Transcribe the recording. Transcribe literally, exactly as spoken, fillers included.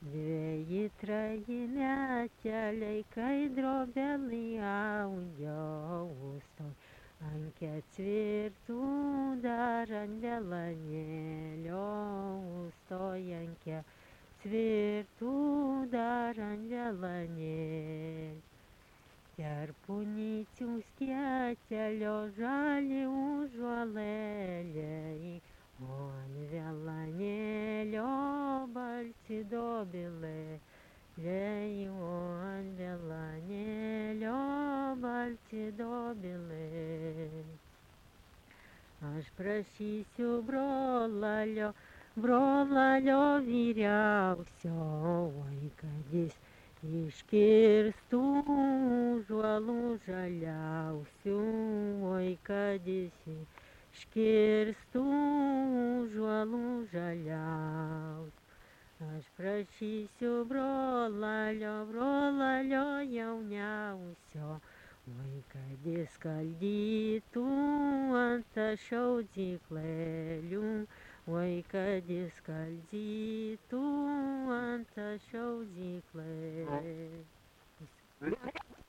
Dveji treji meteliai, kai drobelį audžiau, stoj ant ketvirtų dar ant delanėlio, stoj ant ketvirtų dar ant delanėlio. Terpunycių skėtelio žali užuolėliai, o ant velanėlio balti dobilėliai, o ant velanėlio balti dobilėliai. Aš prašysiu brolalio, brolalio vyriausio, oi kad jis iškirstų žuolų žaliausių, oi kad jis iškirstų žuolų žaliausių. Aš prašysiu brolalio, brolalio jauniausio, oi kad jis skaldytų ant šaudyklėlių, oi kad jis skaldytų ant šaudyklėlių.